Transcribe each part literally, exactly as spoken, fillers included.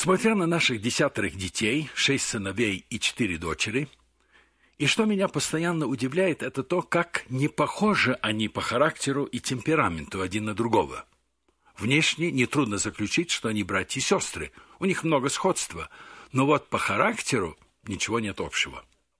Смотря на наших десятерых детей, шесть сыновей и четыре дочери, и что меня постоянно удивляет, это то, как не похожи они по характеру и темпераменту один на другого. Внешне нетрудно заключить, что они братья и сестры, у них много сходства, но вот по характеру ничего нет общего.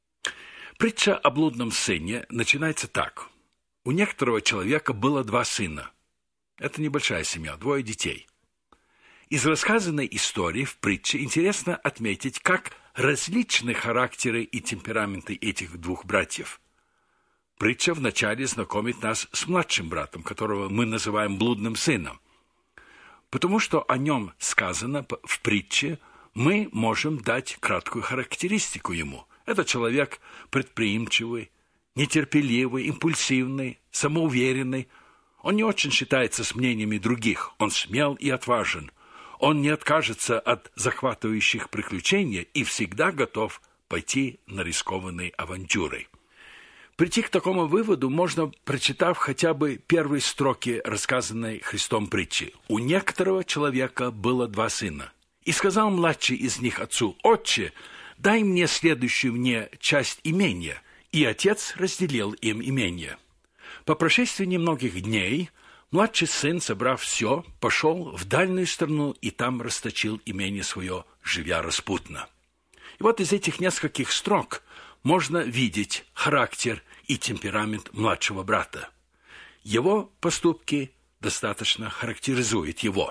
Притча о блудном сыне начинается так. У некоторого человека было два сына. Это небольшая семья, двое детей. Из рассказанной истории в притче интересно отметить, как различны характеры и темпераменты этих двух братьев. Притча вначале знакомит нас с младшим братом, которого мы называем блудным сыном. Потому что о нем сказано в притче, мы можем дать краткую характеристику ему. Это человек предприимчивый, нетерпеливый, импульсивный, самоуверенный. Он не очень считается с мнениями других, он смел и отважен. Он не откажется от захватывающих приключений и всегда готов пойти на рискованные авантюры. Прийти к такому выводу можно, прочитав хотя бы первые строки рассказанной Христом притчи. «У некоторого человека было два сына. И сказал младший из них отцу: „Отче, дай мне следующую мне часть имения“. И отец разделил им имение. По прошествии немногих дней младший сын, собрав все, пошел в дальнюю страну и там расточил имение свое, живя распутно». И вот из этих нескольких строк можно видеть характер и темперамент младшего брата. Его поступки достаточно характеризуют его.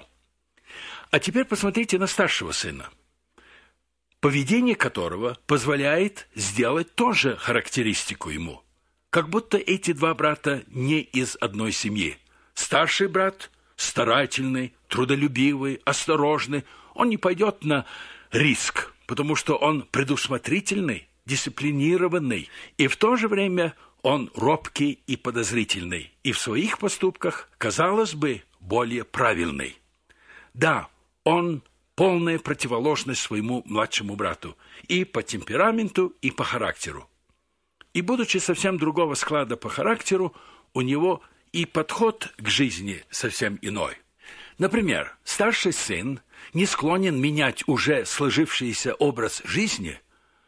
А теперь посмотрите на старшего сына, поведение которого позволяет сделать тоже характеристику ему. Как будто эти два брата не из одной семьи. Старший брат старательный, трудолюбивый, осторожный. Он не пойдет на риск, потому что он предусмотрительный, дисциплинированный, и в то же время он робкий и подозрительный, и в своих поступках, казалось бы, более правильный. Да, он полная противоположность своему младшему брату и по темпераменту, и по характеру. И будучи совсем другого склада по характеру, у него и подход к жизни совсем иной. Например, старший сын не склонен менять уже сложившийся образ жизни,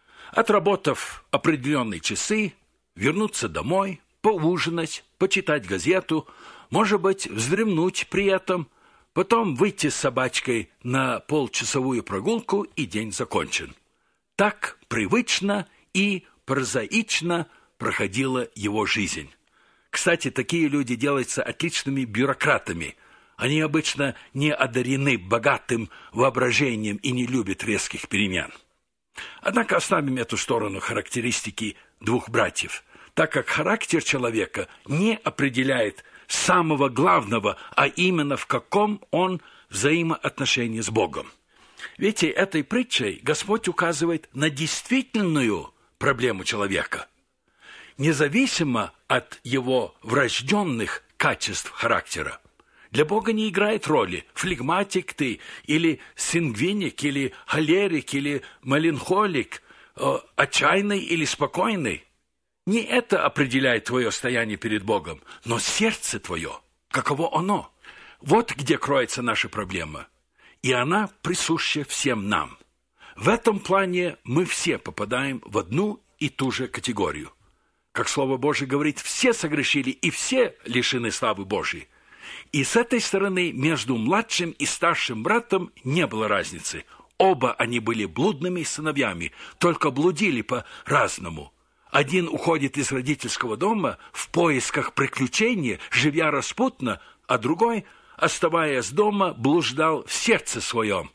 отработав определенные часы, вернуться домой, поужинать, почитать газету, может быть, вздремнуть при этом, потом выйти с собачкой на полчасовую прогулку, и день закончен. Так привычно и прозаично проходила его жизнь. Кстати, такие люди делаются отличными бюрократами. Они обычно не одарены богатым воображением и не любят резких перемен. Однако оставим эту сторону характеристики двух братьев, так как характер человека не определяет самого главного, а именно в каком он взаимоотношении с Богом. Ведь этой притчей Господь указывает на действительную проблему человека, независимо от его врожденных качеств характера. Для Бога не играет роли, флегматик ты, или сангвиник, или холерик, или меланхолик, э, отчаянный или спокойный. Не это определяет твое стояние перед Богом, но сердце твое, каково оно. Вот где кроется наша проблема, и она присуща всем нам. В этом плане мы все попадаем в одну и ту же категорию. Как Слово Божие говорит, все согрешили и все лишены славы Божьей. И с этой стороны между младшим и старшим братом не было разницы. Оба они были блудными сыновьями, только блудили по-разному. Один уходит из родительского дома в поисках приключений, живя распутно, а другой, оставаясь дома, блуждал в сердце своем,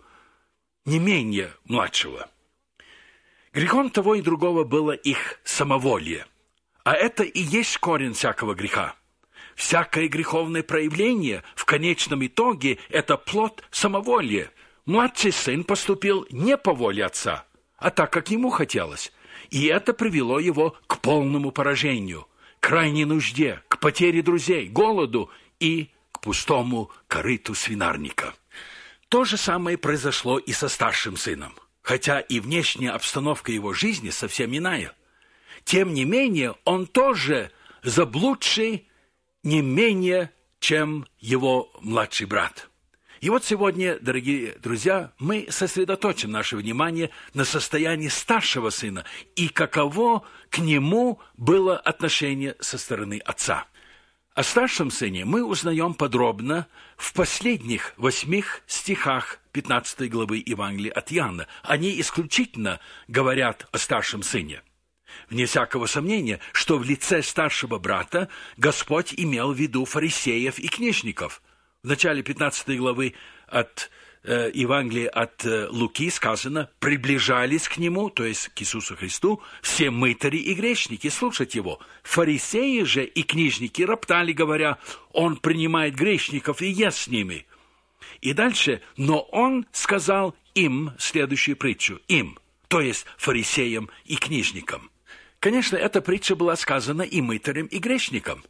не менее младшего. Грехом того и другого было их самоволие. А это и есть корень всякого греха. Всякое греховное проявление в конечном итоге – это плод самоволия. Младший сын поступил не по воле отца, а так, как ему хотелось. И это привело его к полному поражению, к крайней нужде, к потере друзей, голоду и к пустому корыту свинарника. То же самое произошло и со старшим сыном, хотя и внешняя обстановка его жизни совсем иная. Тем не менее, он тоже заблудший не менее, чем его младший брат. И вот сегодня, дорогие друзья, мы сосредоточим наше внимание на состоянии старшего сына и каково к нему было отношение со стороны отца. О старшем сыне мы узнаем подробно в последних восьмих стихах пятнадцатой главы Евангелия от Иоанна. Они исключительно говорят о старшем сыне. Вне всякого сомнения, что в лице старшего брата Господь имел в виду фарисеев и книжников. В начале пятнадцатой главы от э, Евангелия от э, Луки сказано: «Приближались к нему», то есть к Иисусу Христу, «все мытари и грешники слушать его. Фарисеи же и книжники роптали, говоря: он принимает грешников и ест с ними». И дальше: «Но он сказал им следующую притчу», им, то есть фарисеям и книжникам. Конечно, эта притча была сказана и мытарям, и грешникам,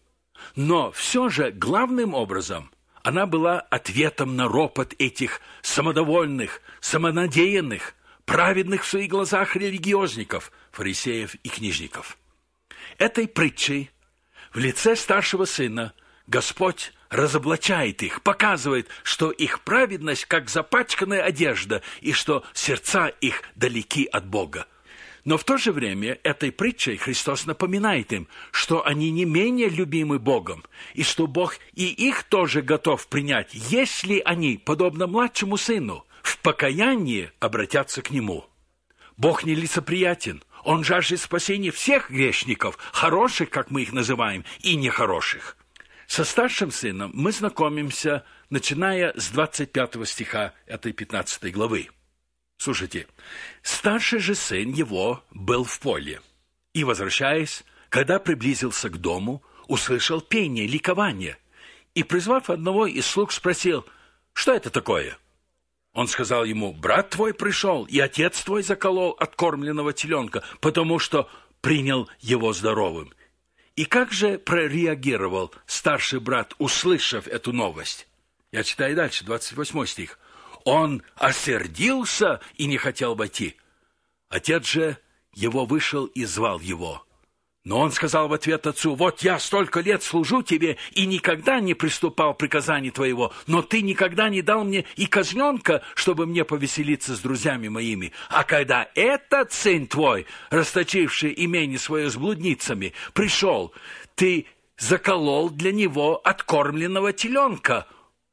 но все же главным образом она была ответом на ропот этих самодовольных, самонадеянных, праведных в своих глазах религиозников, фарисеев и книжников. Этой притчей в лице старшего сына Господь разоблачает их, показывает, что их праведность как запачканная одежда и что сердца их далеки от Бога. Но в то же время этой притчей Христос напоминает им, что они не менее любимы Богом, и что Бог и их тоже готов принять, если они, подобно младшему сыну, в покаянии обратятся к Нему. Бог не лицеприятен, Он жаждет спасения всех грешников, хороших, как мы их называем, и нехороших. Со старшим сыном мы знакомимся, начиная с двадцать пятого стиха этой пятнадцатой главы. Слушайте, старший же сын его был в поле, и, возвращаясь, когда приблизился к дому, услышал пение, ликование, и, призвав одного из слуг, спросил: «Что это такое?» Он сказал ему: «Брат твой пришел, и отец твой заколол откормленного теленка, потому что принял его здоровым». И как же прореагировал старший брат, услышав эту новость? Я читаю дальше, двадцать восьмой стих. Он осердился и не хотел войти. Отец же его вышел и звал его. Но он сказал в ответ отцу: «Вот я столько лет служу тебе и никогда не приступал к приказанию твоего, но ты никогда не дал мне и козленка, чтобы мне повеселиться с друзьями моими. А когда этот сын твой, расточивший имение свое с блудницами, пришел, ты заколол для него откормленного теленка».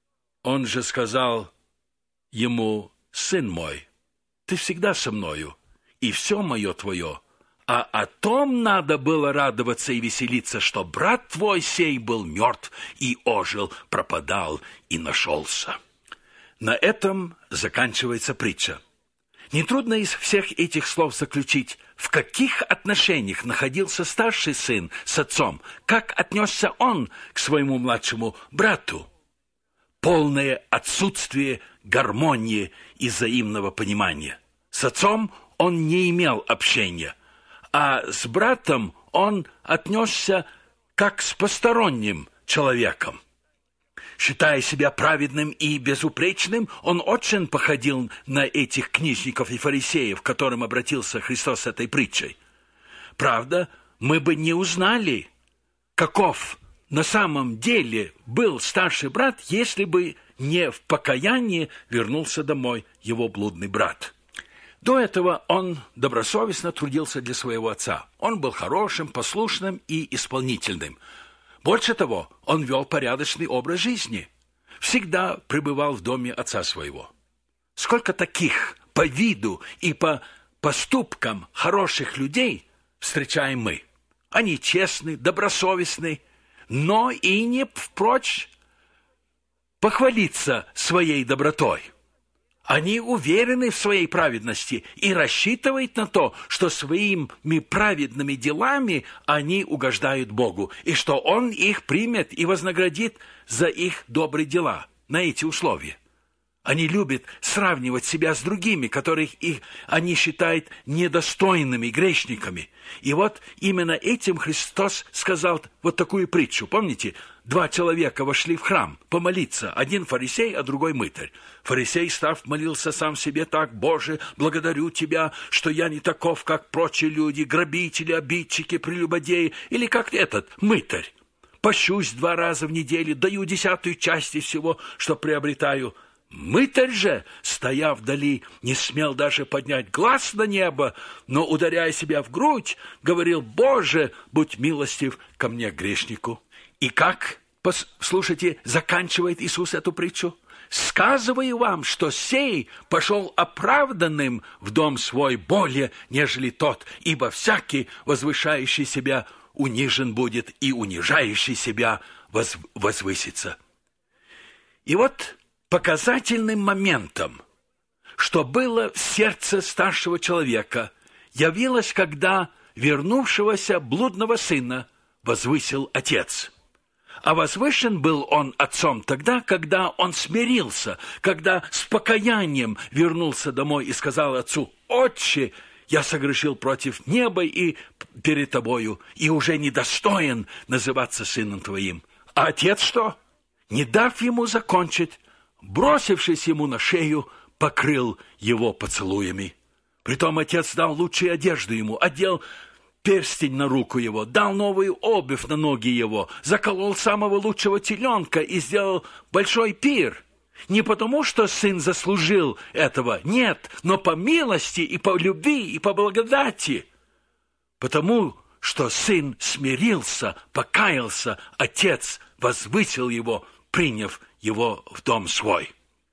Он же сказал ему: «Сын мой, ты всегда со мною, и все мое твое. А о том надо было радоваться и веселиться, что брат твой сей был мертв и ожил, пропадал и нашелся». На этом заканчивается притча. Нетрудно из всех этих слов заключить, в каких отношениях находился старший сын с отцом, как отнесся он к своему младшему брату. Полное отсутствие гармонии и взаимного понимания. С отцом он не имел общения, а с братом он отнесся как с посторонним человеком. Считая себя праведным и безупречным, он очень походил на этих книжников и фарисеев, к которым обратился Христос с этой притчей. Правда, мы бы не узнали, каков на самом деле был старший брат, если бы не в покаянии вернулся домой его блудный брат. До этого он добросовестно трудился для своего отца. Он был хорошим, послушным и исполнительным. Больше того, он вел порядочный образ жизни. Всегда пребывал в доме отца своего. Сколько таких по виду и по поступкам хороших людей встречаем мы. Они честны, добросовестны, но и не прочь похвалиться своей добротой. Они уверены в своей праведности и рассчитывают на то, что своими праведными делами они угождают Богу, и что Он их примет и вознаградит за их добрые дела на эти условия. Они любят сравнивать себя с другими, которых их, они считают недостойными грешниками. И вот именно этим Христос сказал вот такую притчу. Помните, два человека вошли в храм помолиться, один фарисей, а другой мытарь. Фарисей, став, молился сам себе так: «Боже, благодарю Тебя, что я не таков, как прочие люди, грабители, обидчики, прелюбодеи, или как этот мытарь. Пощусь два раза в неделю, даю десятую часть всего, что приобретаю». Мытарь же, стоя вдали, не смел даже поднять глаз на небо, но, ударяя себя в грудь, говорил: «Боже, будь милостив ко мне, грешнику». И как, послушайте, заканчивает Иисус эту притчу? «Сказываю вам, что сей пошел оправданным в дом свой более, нежели тот, ибо всякий, возвышающий себя, унижен будет, и унижающий себя воз... возвысится». И вот показательным моментом, что было в сердце старшего человека, явилось, когда вернувшегося блудного сына возвысил отец. А возвышен был он отцом тогда, когда он смирился, когда с покаянием вернулся домой и сказал отцу: «Отче, я согрешил против неба и перед тобою, и уже недостоин называться сыном твоим». А отец что? Не дав ему закончить, бросившись ему на шею, покрыл его поцелуями. Притом отец дал лучшую одежду ему, одел перстень на руку его, дал новую обувь на ноги его, заколол самого лучшего теленка и сделал большой пир. Не потому, что сын заслужил этого, нет, но по милости и по любви и по благодати. Потому что сын смирился, покаялся, отец возвысил его, приняв его в дом свой.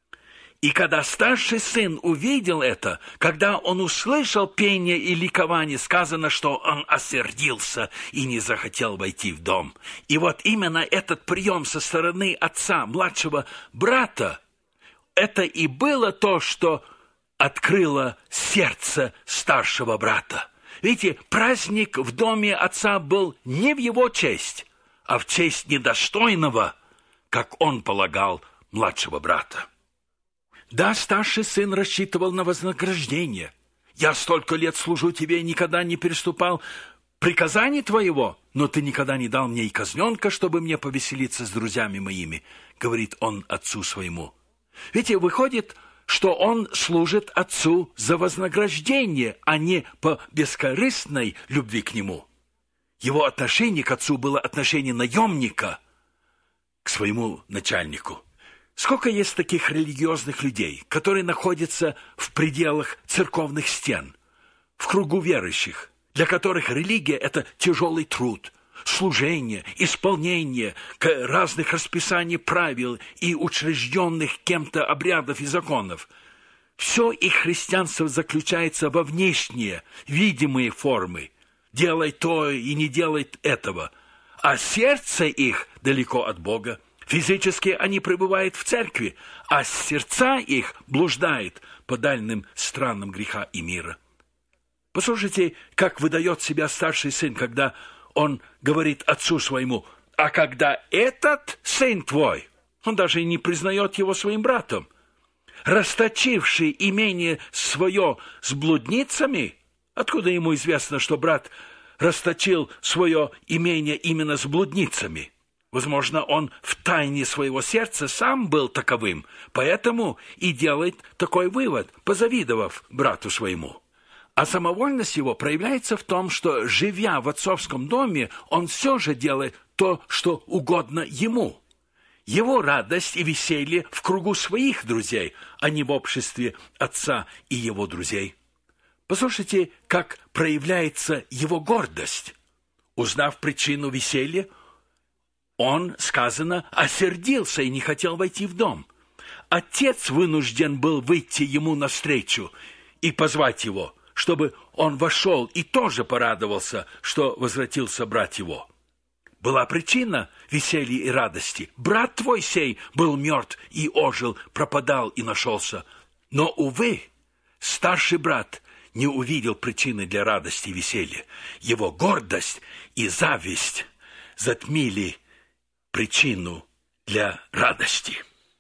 И когда старший сын увидел это, когда он услышал пение и ликование, сказано, что он осердился и не захотел войти в дом. И вот именно этот прием со стороны отца, младшего брата, это и было то, что открыло сердце старшего брата. Видите, праздник в доме отца был не в его честь, а в честь недостойного, как он полагал, младшего брата. Да, старший сын рассчитывал на вознаграждение. «Я столько лет служу тебе и никогда не переступал приказаний твоего, но ты никогда не дал мне и козленка, чтобы мне повеселиться с друзьями моими», — говорит он отцу своему. Видите, выходит, что он служит отцу за вознаграждение, а не по бескорыстной любви к нему. Его отношение к отцу было отношение наемника к своему начальнику. Сколько есть таких религиозных людей, которые находятся в пределах церковных стен, в кругу верующих, для которых религия – это тяжелый труд, служение, исполнение разных расписаний правил и учрежденных кем-то обрядов и законов. Все их христианство заключается во внешние, видимые формы. Делай то и не делай этого. А сердце их далеко от Бога. Физически они пребывают в церкви, а сердца их блуждают по дальним странам греха и мира. Послушайте, как выдает себя старший сын, когда он говорит отцу своему: «А когда этот сын твой», он даже и не признает его своим братом, «расточивший имение свое с блудницами», откуда ему известно, что брат расточил свое имение именно с блудницами? Возможно, он в тайне своего сердца сам был таковым, поэтому и делает такой вывод, позавидовав брату своему. А самовольность его проявляется в том, что, живя в отцовском доме, он все же делает то, что угодно ему. Его радость и веселье в кругу своих друзей, а не в обществе отца и его друзей. Послушайте, как проявляется его гордость. Узнав причину веселья, он, сказано, осердился и не хотел войти в дом. Отец вынужден был выйти ему навстречу и позвать его, чтобы он вошел и тоже порадовался, что возвратился брат его. Была причина веселья и радости. Брат твой сей был мертв и ожил, пропадал и нашелся. Но, увы, старший брат не увидел причины для радости и веселья. Его гордость и зависть затмили причину для радости.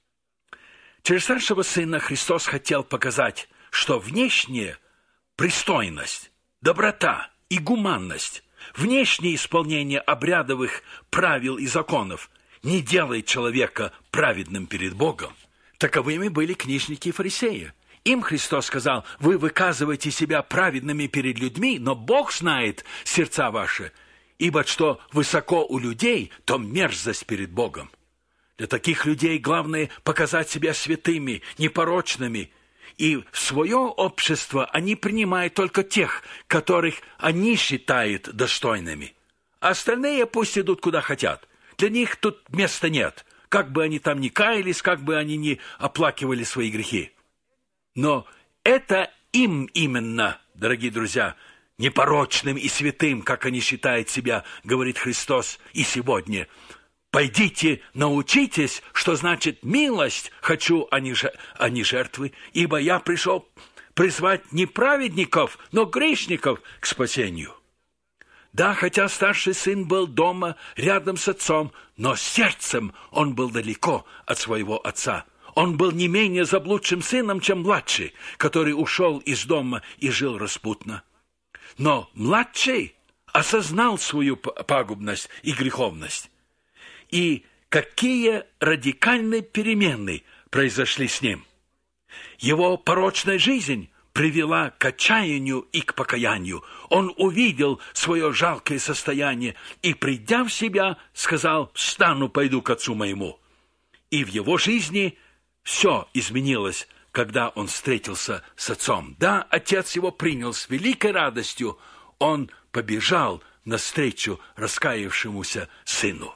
Через старшего сына Христос хотел показать, что внешняя пристойность, доброта и гуманность, внешнее исполнение обрядовых правил и законов не делает человека праведным перед Богом. Таковыми были книжники и фарисеи. Им Христос сказал: «Вы выказываете себя праведными перед людьми, но Бог знает сердца ваши, ибо что высоко у людей, то мерзость перед Богом». Для таких людей главное показать себя святыми, непорочными. И в свое общество они принимают только тех, которых они считают достойными. А остальные пусть идут куда хотят. Для них тут места нет. Как бы они там ни каялись, как бы они ни оплакивали свои грехи. Но это им именно, дорогие друзья, непорочным и святым, как они считают себя, говорит Христос и сегодня. Пойдите, научитесь, что значит милость хочу, а не, а не жертвы, ибо я пришел призвать не праведников, но грешников к спасению. Да, хотя старший сын был дома, рядом с отцом, но сердцем он был далеко от своего отца. Он был не менее заблудшим сыном, чем младший, который ушел из дома и жил распутно. Но младший осознал свою пагубность и греховность. И какие радикальные перемены произошли с ним. Его порочная жизнь привела к отчаянию и к покаянию. Он увидел свое жалкое состояние и, придя в себя, сказал: «Встану, пойду к отцу моему». И в его жизни все изменилось, когда он встретился с отцом. Да, отец его принял с великой радостью. Он побежал навстречу раскаявшемуся сыну.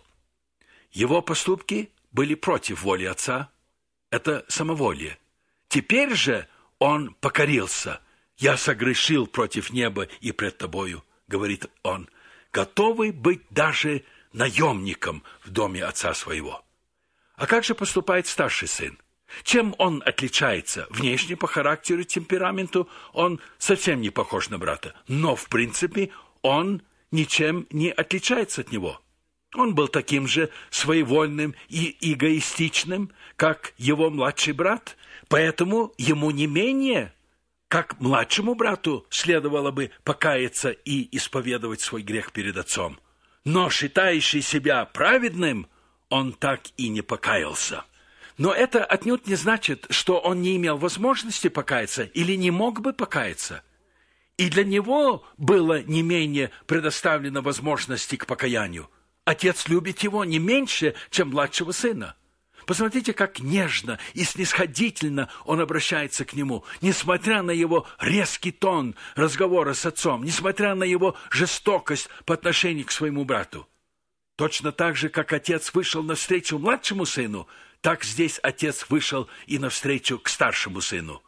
Его поступки были против воли отца. Это самоволие. Теперь же он покорился. «Я согрешил против неба и пред тобою», — говорит он, готовый быть даже наемником в доме отца своего. А как же поступает старший сын? Чем он отличается? Внешне, по характеру и темпераменту он совсем не похож на брата. Но, в принципе, он ничем не отличается от него. Он был таким же своевольным и эгоистичным, как его младший брат, поэтому ему не менее, как младшему брату, следовало бы покаяться и исповедовать свой грех перед отцом. Но считающий себя праведным, он так и не покаялся. Но это отнюдь не значит, что он не имел возможности покаяться или не мог бы покаяться. И для него было не менее предоставлено возможности к покаянию. Отец любит его не меньше, чем младшего сына. Посмотрите, как нежно и снисходительно он обращается к нему, несмотря на его резкий тон разговора с отцом, несмотря на его жестокость по отношению к своему брату. Точно так же, как отец вышел навстречу младшему сыну, так здесь отец вышел и навстречу к старшему сыну.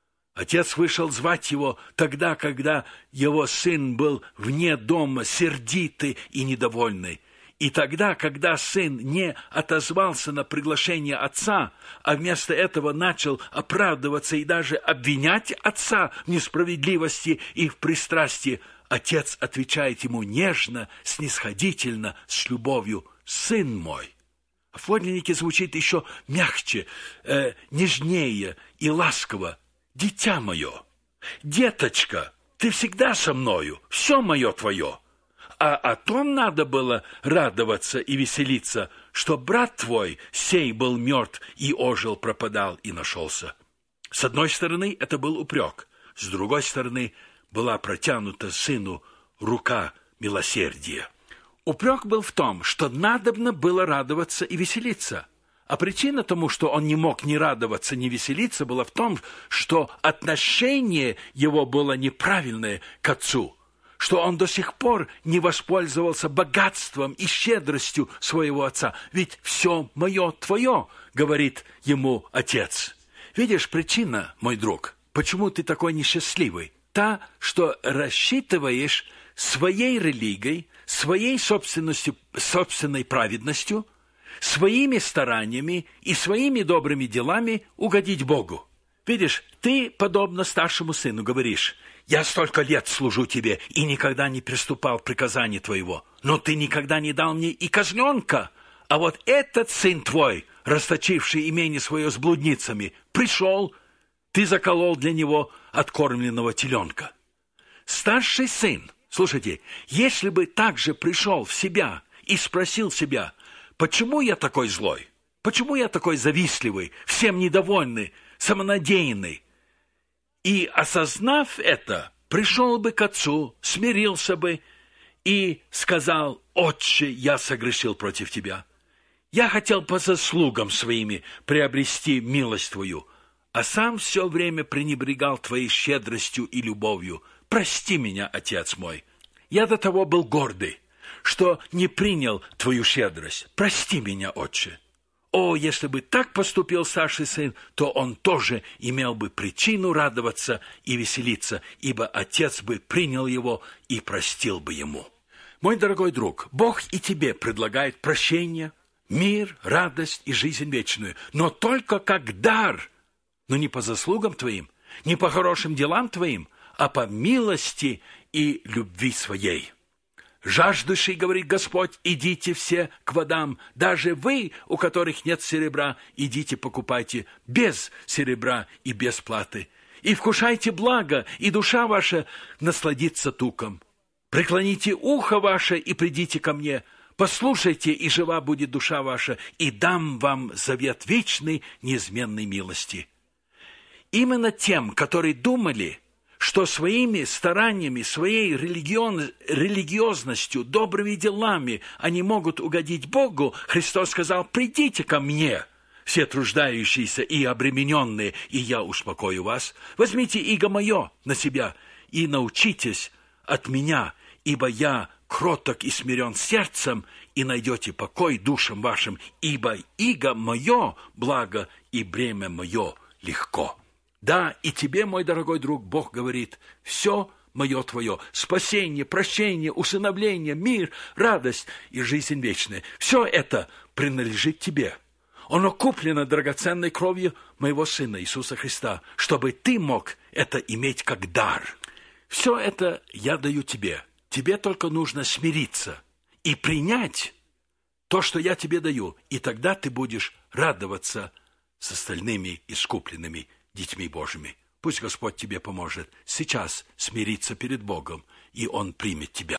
Отец вышел звать его тогда, когда его сын был вне дома, сердитый и недовольный. И тогда, когда сын не отозвался на приглашение отца, а вместо этого начал оправдываться и даже обвинять отца в несправедливости и в пристрастии, отец отвечает ему нежно, снисходительно, с любовью: «Сын мой». А в подлиннике звучит еще мягче, э, нежнее и ласково: «Дитя мое, деточка, ты всегда со мною, все мое твое». А о том надо было радоваться и веселиться, что брат твой сей был мертв и ожил, пропадал и нашелся. С одной стороны, это был упрек, с другой стороны, была протянута сыну рука милосердия. Упрек был в том, что надобно было радоваться и веселиться. А причина тому, что он не мог ни радоваться, ни веселиться, была в том, что отношение его было неправильное к отцу, что он до сих пор не воспользовался богатством и щедростью своего отца. Ведь все мое твое, говорит ему отец. Видишь, причина, мой друг, почему ты такой несчастливый? Та, что рассчитываешь своей религией, своей собственностью, собственной праведностью, своими стараниями и своими добрыми делами угодить Богу. Видишь, ты, подобно старшему сыну, говоришь: «Я столько лет служу тебе и никогда не приступал к приказанию твоего, но ты никогда не дал мне и козленка. А вот этот сын твой, расточивший имение свое с блудницами, пришел, ты заколол для него откормленного теленка». Старший сын, слушайте, если бы также пришел в себя и спросил себя: «Почему я такой злой? Почему я такой завистливый, всем недовольный, самонадеянный?» И, осознав это, пришел бы к отцу, смирился бы и сказал: «Отче, я согрешил против тебя». Я хотел по заслугам своими приобрести милость Твою, а сам все время пренебрегал Твоей щедростью и любовью. Прости меня, Отец мой. Я до того был гордый, что не принял Твою щедрость. Прости меня, Отче. О, если бы так поступил старший сын, то он тоже имел бы причину радоваться и веселиться, ибо отец бы принял его и простил бы ему. Мой дорогой друг, Бог и тебе предлагает прощение, мир, радость и жизнь вечную, но только как дар, но не по заслугам твоим, не по хорошим делам твоим, а по милости и любви своей. Жаждущий, говорит Господь, идите все к водам, даже вы, у которых нет серебра, идите покупайте без серебра и без платы, и вкушайте благо, и душа ваша насладится туком. Преклоните ухо ваше и придите ко мне, послушайте, и жива будет душа ваша, и дам вам завет вечной неизменной милости. Именно тем, которые думали, что своими стараниями, своей религион, религиозностью, добрыми делами они могут угодить Богу, Христос сказал: «Придите ко мне, все труждающиеся и обремененные, и я успокою вас. Возьмите иго мое на себя и научитесь от меня, ибо я кроток и смирен сердцем, и найдете покой душам вашим, ибо иго мое благо, и бремя мое легко». Да, и тебе, мой дорогой друг, Бог говорит: все мое твое, спасение, прощение, усыновление, мир, радость и жизнь вечная, все это принадлежит тебе. Оно куплено драгоценной кровью моего Сына Иисуса Христа, чтобы ты мог это иметь как дар. Все это я даю тебе. Тебе только нужно смириться и принять то, что я тебе даю, и тогда ты будешь радоваться с остальными искупленными детьми Божьими. Пусть Господь тебе поможет сейчас смириться перед Богом, и Он примет тебя.